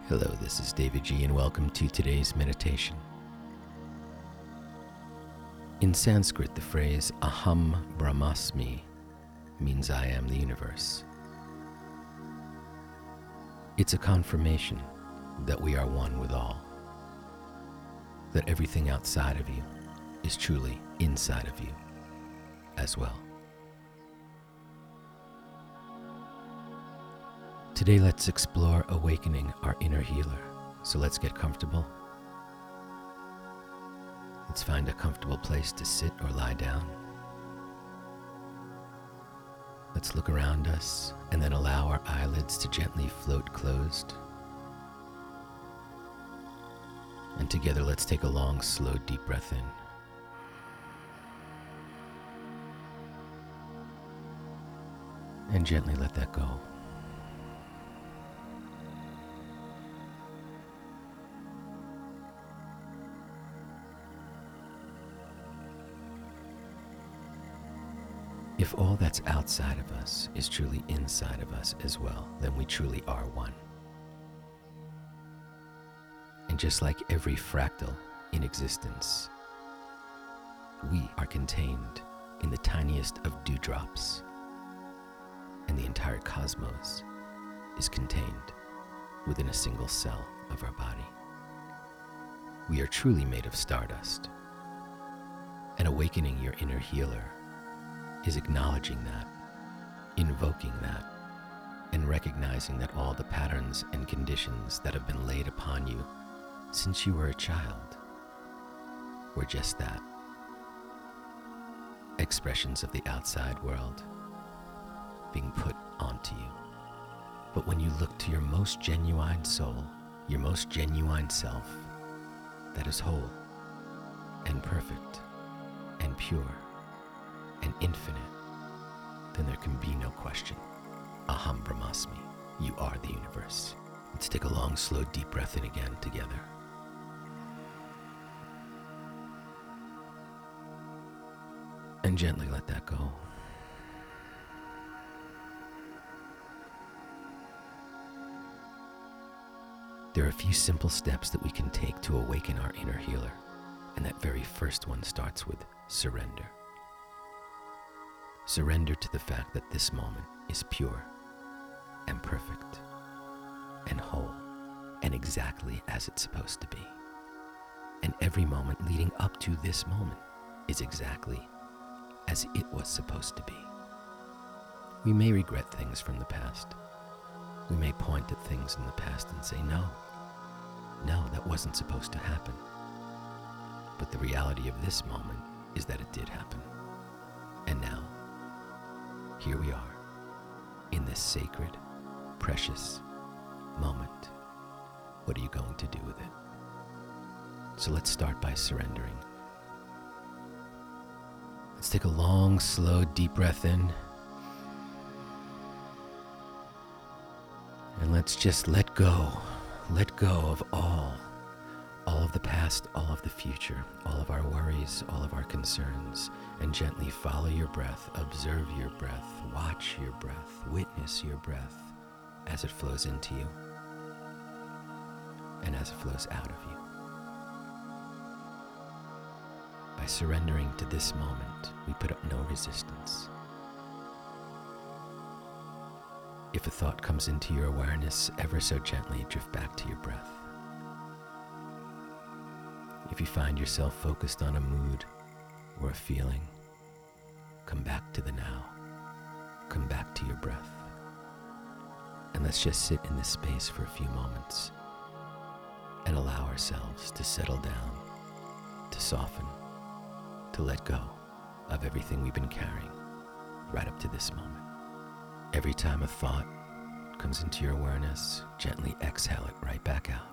Hello, this is David G, and welcome to today's meditation. In Sanskrit, the phrase Aham Brahmasmi means I am the universe. It's a confirmation that we are one with all, that everything outside of you is truly inside of you as well. Today, let's explore awakening our inner healer. So let's get comfortable. Let's find a comfortable place to sit or lie down. Let's look around us and then allow our eyelids to gently float closed. And together, let's take a long, slow, deep breath in. And gently let that go. If all that's outside of us is truly inside of us as well, then we truly are one. And just like every fractal in existence, we are contained in the tiniest of dewdrops, and the entire cosmos is contained within a single cell of our body. We are truly made of stardust, and awakening your inner healer is acknowledging that, invoking that, and recognizing that all the patterns and conditions that have been laid upon you since you were a child were just that, expressions of the outside world being put onto you. But when you look to your most genuine soul, your most genuine self, that is whole and perfect and pure and infinite, then there can be no question. Aham Brahmasmi, you are the universe. Let's take a long, slow, deep breath in again together. And gently let that go. There are a few simple steps that we can take to awaken our inner healer, and that very first one starts with surrender. Surrender to the fact that this moment is pure and perfect and whole and exactly as it's supposed to be. And every moment leading up to this moment is exactly as it was supposed to be. We may regret things from the past. We may point at things in the past and say, no, that wasn't supposed to happen. But the reality of this moment is that it did happen. And now, here we are, in this sacred, precious moment. What are you going to do with it? So let's start by surrendering. Let's take a long, slow, deep breath in. And let's just let go of all of the past, all of the future, all of our worries, all of our concerns, and gently follow your breath, observe your breath, watch your breath, witness your breath as it flows into you and as it flows out of you. By surrendering to this moment, we put up no resistance. If a thought comes into your awareness, ever so gently drift back to your breath. If you find yourself focused on a mood or a feeling, come back to the now. Come back to your breath. And let's just sit in this space for a few moments and allow ourselves to settle down, to soften, to let go of everything we've been carrying right up to this moment. Every time a thought comes into your awareness, gently exhale it right back out.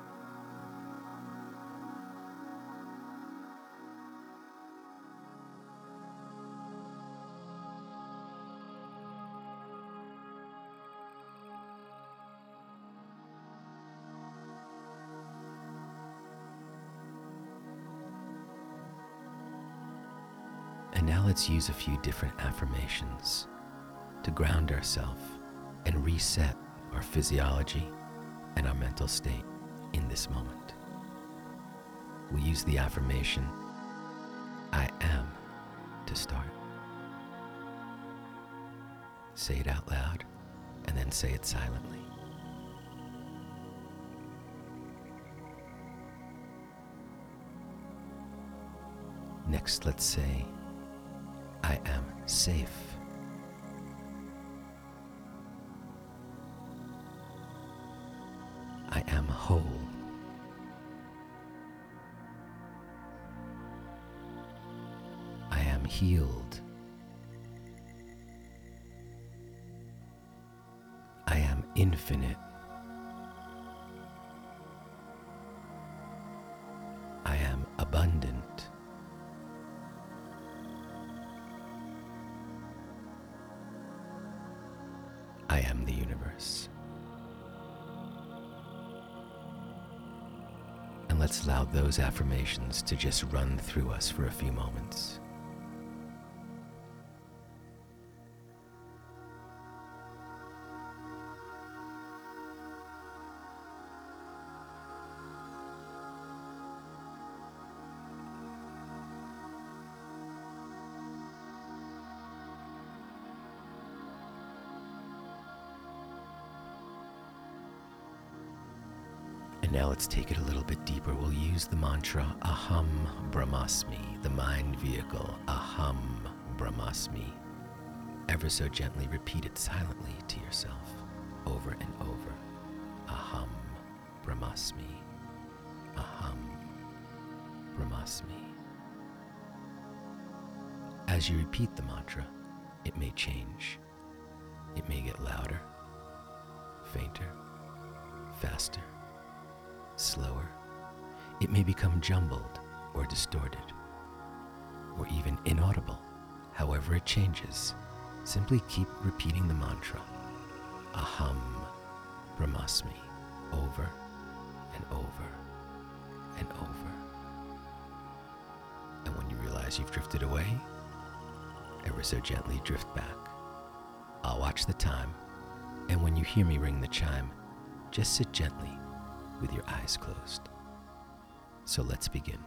And now let's use a few different affirmations to ground ourselves and reset our physiology and our mental state in this moment. We use the affirmation, I am, to start. Say it out loud, and then say it silently. Next, let's say, I am safe. I am whole. I am healed. I am infinite. I am abundant. I am the universe. And let's allow those affirmations to just run through us for a few moments. And now let's take it a little bit deeper. We'll use the mantra Aham Brahmasmi, the mind vehicle, Aham Brahmasmi. Ever so gently repeat it silently to yourself, over and over. Aham Brahmasmi, Aham Brahmasmi. As you repeat the mantra, it may change. It may get louder, fainter, faster, slower. It may become jumbled or distorted, or even inaudible. However it changes, simply keep repeating the mantra, Aham Brahmasmi, over and over and over. And when you realize you've drifted away, ever so gently drift back. I'll watch the time, and when you hear me ring the chime, just sit gently with your eyes closed. So let's begin.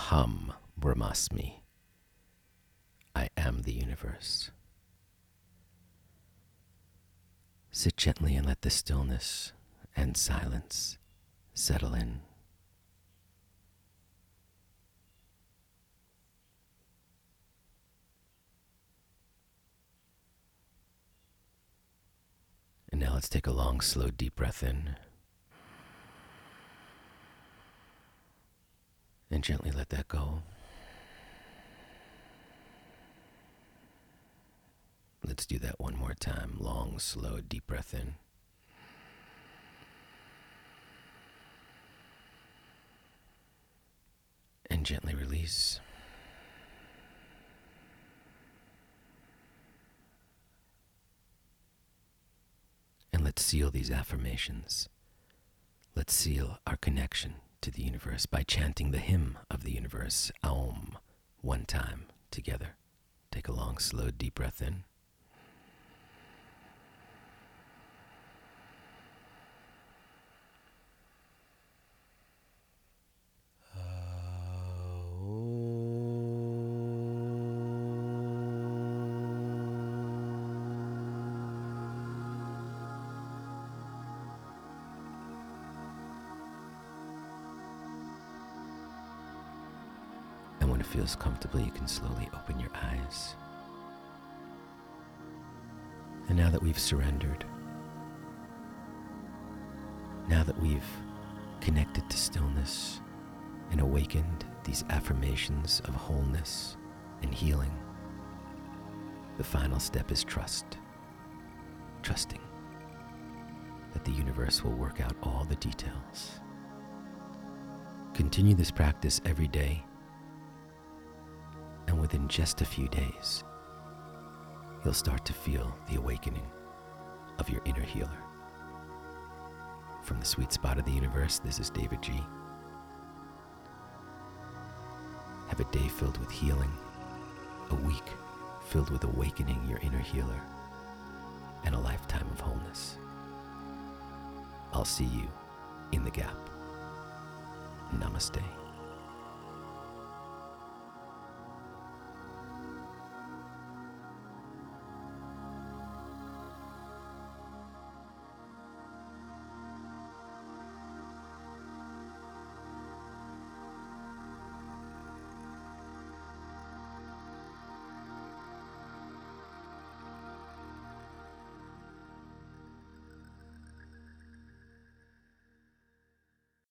Aham Brahmasmi. I am the universe. Sit gently and let the stillness and silence settle in. And now let's take a long, slow, deep breath in. And gently let that go. Let's do that one more time. Long, slow, deep breath in. And gently release. And let's seal these affirmations. Let's seal our connection to the universe by chanting the hymn of the universe, Aum, one time together. Take a long, slow, deep breath in. And when it feels comfortable, you can slowly open your eyes. And now that we've surrendered, now that we've connected to stillness and awakened these affirmations of wholeness and healing, the final step is trust. Trusting that the universe will work out all the details. Continue this practice every day, and within just a few days, you'll start to feel the awakening of your inner healer. From the sweet spot of the universe, this is David G. Have a day filled with healing, a week filled with awakening your inner healer, and a lifetime of wholeness. I'll see you in the gap. Namaste.